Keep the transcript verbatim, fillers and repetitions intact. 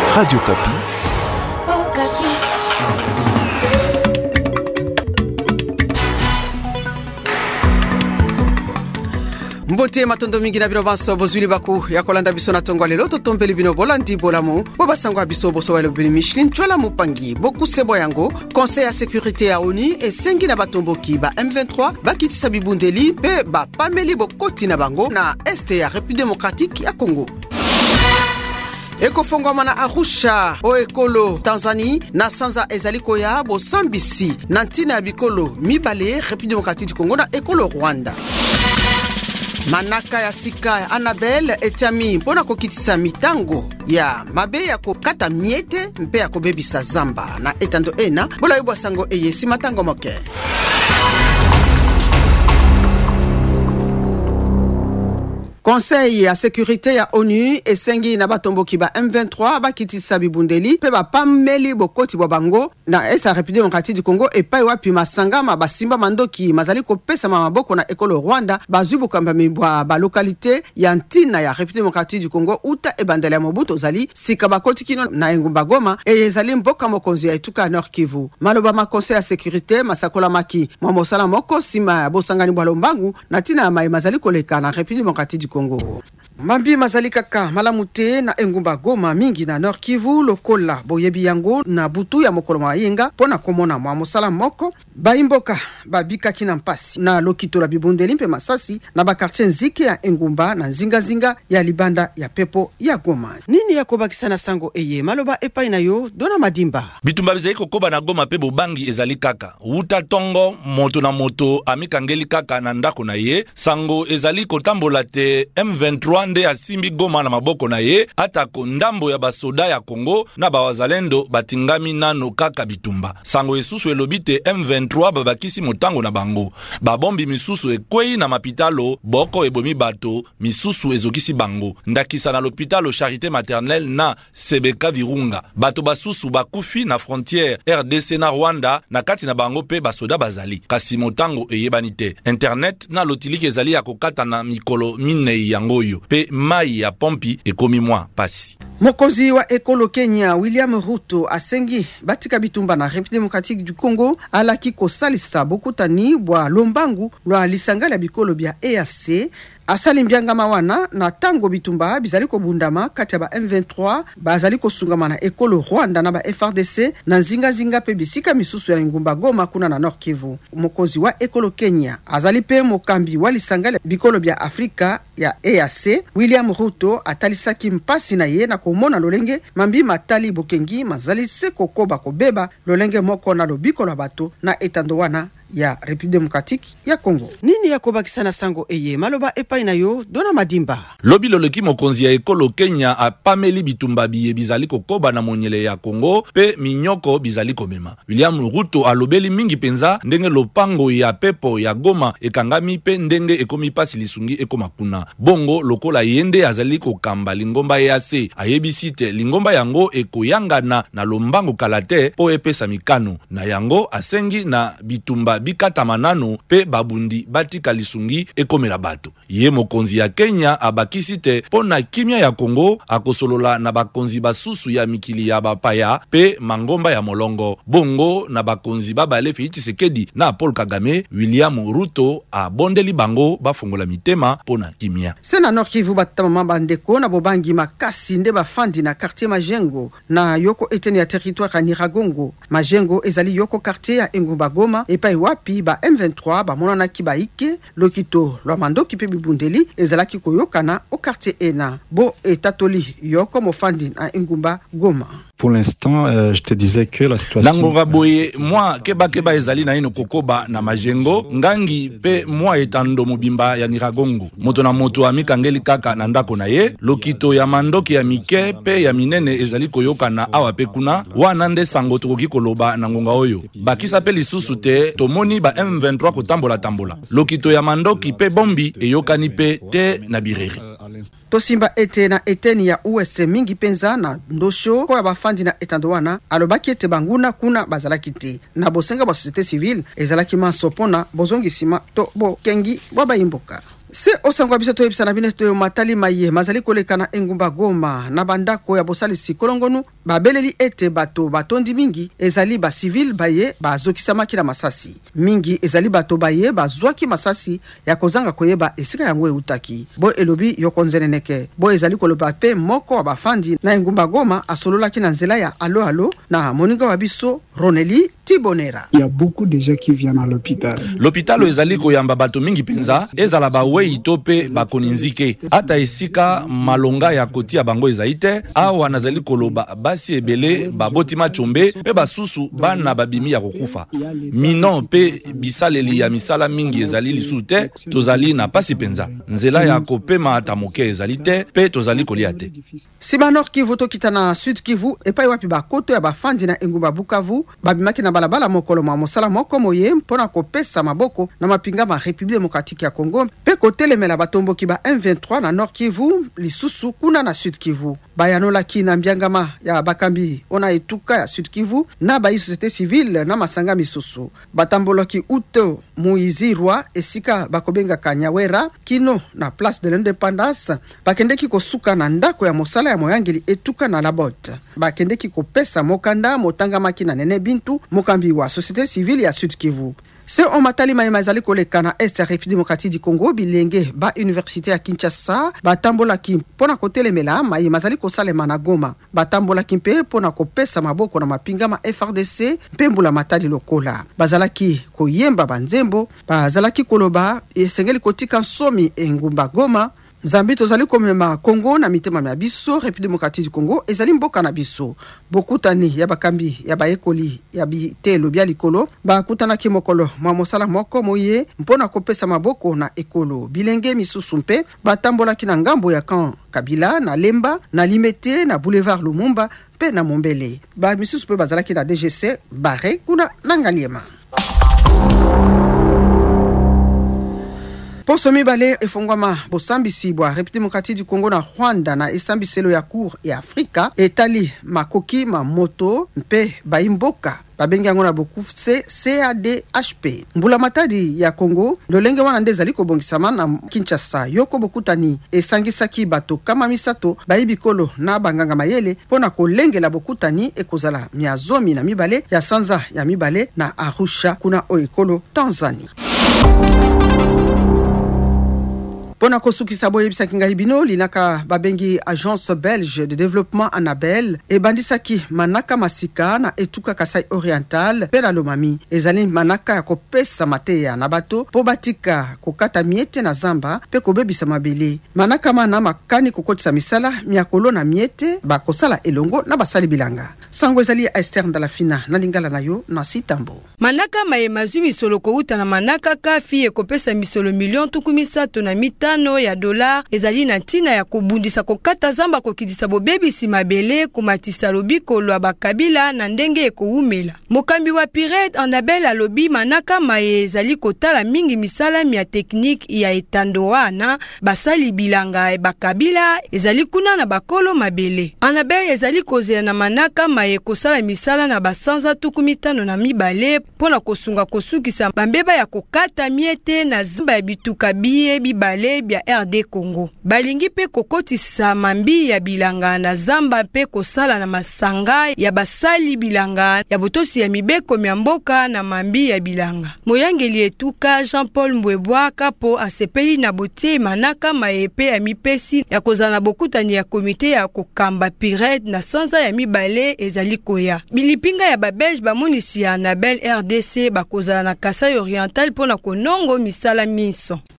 Radio Kapi. Oh, Kapi. Mbote matondo mingi na bino baso bozwili baku ya kolanda biso na tongwa lelo totombeli bino bolandi bolamu bobasangwa biso boso wale bini Michelin tchola mupangi boku sebo yango Conseil ya sécurité ya ONU esengi na batomboki ba M vingt-trois bakitisa bibundeli pe ba pameli bokoti na bango na este ya République démocratique ya Congo. Eko fongoma na Arusha o ekolo Tanzanie na sanza ezaliko ya bosambisi na ntina ya bikolo mibale République démocratique du Congo na ekolo Rwanda. Manaka ya sika ya Annabel etiami mpona kokitisa mitango ya mabe ya kokata miete mpe ya kobebisa zamba na etando ena bola yubwa sango eyesi matango moke. Conseil ya sécurité ya ONU esengi na batomboki ba M vingt-trois bakitisa bibundeli pe ba pameli bokoti bwa bango na esa République démocratique du Congo epai wapi masangama basimba mandoki mazali kopesa maboko na ekolo Rwanda bazubu kamba mibwa ba localité ya ntina ya République démocratique du Congo uta ebandela ya Mobutu zali sika bakoti kino na Engumba Goma e ezali mboka mokonzi ya etuka Nord Kivu. Maloba ma conseil ya sécurité masakola maki mwamosala moko sima bosangani bwa lombangu na tina ya mai mazali koleka na République démocratique du Congo. Mambi mazali kaka malamute na Engumba Goma mingi na Nord Kivu lokola boyebi yango na butu ya mokolo mayenga pona komona mwa mosala moko baimboka babika kina mpasi na lokito la bibundeli mpe masasi na ba quartier nzike ya Engumba na nzinga zinga ya libanda ya pepo ya Goma. Nini ya kobakisa na sango eye maloba epai na yo dona madimba bitumba bizali kokoba na Goma pe bobangi ezali kaka uta tongo moto na moto amikangeli kaka na ndako na ye sango ezali kotambola te M vingt-trois nde asimbi Goma na maboko na ye atako ndambo ya basoda ya Congo na bawazalendo batingami nano kaka bitumba sango esusu elobite M vingt-trois babakisi motango na bango babombi misusu ekwei na mapitalo boko ebomi bato misusu ezokisi bango ndakisa na l'hôpital Charité maternelle na Sebeka Virunga bato basusu bakufi na frontière R D C na Rwanda na kati na bango pe basoda bazali kasi motango eyebani te internet na lotiliki ezali ya kokata na mikolo minei yangoyo pe mai ya pompi ekomi mwa pasi. Mokonzi wa ekolo Kenya William Ruto asengi batika bitumba na République démocratique du Congo alaki kosalisa bokutani bwa lombangu lwa lisanga la bikolo bya E A C asali mbianga mawana na tango bitumba bizali ko bundama kati ya ba M vingt-trois bazali ko sungama na ekolo Rwanda na ba F R D C na zinga zinga pe bisika misusu ya Engumba Goma kuna na Nord Kivu. Mokonzi wa ekolo Kenya azali pe mokambi wa lisanga la bikolo bya Afrika ya E A C William Ruto atalisaki mpasi na ye na komona lolenge mambi matali bokengi mazali se kokoba kobeba lolenge moko na lobiko la bato na etando wana ya République démocratique ya Congo. Nini ya kobakisa na sango eye maloba epai na yo dona madimba lobi loloki mokonzi ya ekolo Kenya apameli bitumba biye bizali kokoba na monyele ya Congo pe minyoko bizali komema. William Ruto alobeli mingi penza ndenge lopango ya pepo ya Goma ekangami pe ndenge ekomi pasi lisungi ekoma kuna bongo lokola yende azali kokamba lingomba E A C ayebisite lingomba yango ekoyangana na lombango kalate po epesa mikano na yango asengi na bitumba bikata manano pe babundi batika lisungi ekomela bato. Ye mokonzi ya Kenya abakisi te pona kimia ya Congo akosolola na bakonzi basusu ya mikili ya bapaya pe mangomba ya molongo bongo na bakonzi babale Félix Tshisekedi na Paul Kagame. William Ruto abondeli bango bafongola mitema pona kimia. Sena Nord Kivu batama bandeko na bobangi makasi nde bafandi na quartier Majengo na yoko eteni ya territoire ya Niragongo. Majengo ezali yoko quartier ya Engumba Goma epai wapi ba M vingt-trois ba monana kibaike lokito lwa mandoki pe bibundeli ezalaki koyokana au quartier Ena bo etatoli yoko mofandi na Engumba Goma. Pour l'instant, euh, je te disais que la situation... Nangonga boye, moi, keba keba ezali na ino kokoba na Majengo, ngangi pe moi etando mobimba ya Niragongo. Moto na moto amikangeli kaka na ndako na ye, lokito ya mandoki ya mike pe ya minene ezali koyoka na awa pe kuna, wana nde sango tokoki koloba na ngonga oyo. Bakisa pe lisusu te, tomoni ba M vingt-trois kotambola tambola. Lokito ya mandoki pe bombi eyokani pe te na bireri. Tosimba ete na eteni ya U S mingi penza na ndosho kwa bafandi na etandowana alobaki ete banguna kuna bazalaki te na bosenga ba société civile ezalaki mansopona bozongisima to bo kengi baba imboka. Se osangwa biso toyebisa na bino to matali maye mazali koleka na engumba Goma na bandako ya bosalisi kolongonu babeleli ete bato batondi mingi ezali ba civil baye bazokisamaki na masasi mingi ezali bato baye bazwaki masasi ya kozanga koyeba esika yango eutaki bo elobi yokonzeneneke bo ezali koloba pe moko wa bafandi na engumba Goma asololaki na nzela ya alo alo na moninga wa biso Roneli Tibonera. Il y a beaucoup de gens qui viennent à l'hôpital. L'hôpital ezali koyamba bato mingi penza ezala ba wei tope ba koninzike ata esika malonga ya koti ya bango ezaite awa nazali koloba basi ebele babotima chombe pe basusu bana babimi ya kokufa minon pe bisaleli ya misala mingi ezali lisute tozali na pasi penza nzela ya kopema ata moke ezali te pe tozali kolia te. Siba Nord Kivu tokita na Sud Kivu epai wapi bakoto ya bafandi na engumba Bukavu babimaki na balabala mokolo mwa mosala moko moye mpona kopesa maboko na mapinga ma République démocratique ya Congo pe kotelemela batomboki ba M vingt-trois na Nord Kivu lisusu kuna na Sud Kivu bayanola ki na mbiangama ya bakambi ona etuka ya Sud Kivu na ba société civile na masanga misusu batamboloki uto muizirwa esika bakobenga Kanyawera kino na place de l'indépendance bakendeki kosuka na ndako ya mosala ya moyangeli etuka na Labot bakendeki kopesa mokanda motangamaki na Nene Bintu mokambi wa société civile ya Sud Kivu. Se o matali maye mazali koleka na Est République démocratique du Congo bilenge ba université ya Kinshasa batambola ki pona kotelemela maye mazali kosalema na Goma batambola ki mpe pona kopesa maboko na mapingama F R D C pembula matali lokola bazalaki koyemba banzembo bazalaki koloba esengeli kotika somi engumba Goma Zambi tozali komema Congo na mitema ya biso République démocratique du Congo ezali mboka na biso bokutani ya bakambi ya baekoli ya bitelo bya likolo bakutana ki mokolo mwa mosala moko moye mpona kopesa maboko na ekolo bilenge misusu mpe batambola ki na ngambo ya kan Kabila na Lemba na Limete na boulevard Lumumba pe na Mombele ba misusu pe bazalaki na D G C bare kuna nangaliema. Poso mibale efongwama bosambisi bwa République démocratique du Congo na Rwanda na esambiselo ya cour ya Afrika etali makoki ma moto mpe baimboka babengi yango na boku C C A D H P mbula matadi ya Congo lolenge wana ndezali kobongisama na Kinshasa yoko bokutani esangisaki bato kama misato bayibikolo na banganga mayele pona kolengela bokutani ekozala miazomi na mibale ya sanza ya mibale na Arusha kuna oekolo Tanzania. Pona kosukisa boye bisaki ngai bino linaka babengi agence belge de développement Anabel e bandisaki manaka masika na etuka Kasai Oriental pela lomami ezali manaka ya kopesa mateya na bato po batika kokata miete na zamba pe kobebisa mabele manaka mana makani kokotisa misala miakolo na miete bakosala elongo na basali bilanga sango ezali Esther Ndalafina na lingala na yo na sitambo manaka maye mazwi misolo kouta na manaka kafi e kopesa misolo million tukumisato na mita no ya dola ezali na ntina ya kobundisa kokata zamba kokidisa bobebisi mabele kumatisa lobiko lwa bakabila na ndenge ekoumela mokambi wa Pirate Anabel alobi manaka maye ezali kotala mingi misala mia technique ya etando wana basali bilanga e bakabila ezali kuna na bakolo mabele Anabel ezali kozela na manaka maye kosala misala na basanza tukumitano na mibale pona kosunga kosukisa bambeba ya kokata miete na zamba ya bituka biye bibale bya R D Congo balingi pe kokotisa mambi ya bilanga na zamba pe kosala na masanga ya basali bilanga ya botosi ya mibeko mya mboka na mambi ya bilanga moyangeli etuka Jean-Paul Mbwebwa kapo asepeli na botie manaka maepe ya mipesi ya kozala na bokutani ya komite ya kokamba Pirate na sanza ya mibale ezali koya bilipinga ya babelge bamonisi ya Anabel R D C bakozala na Kasai Oriental pona konongo misala minso.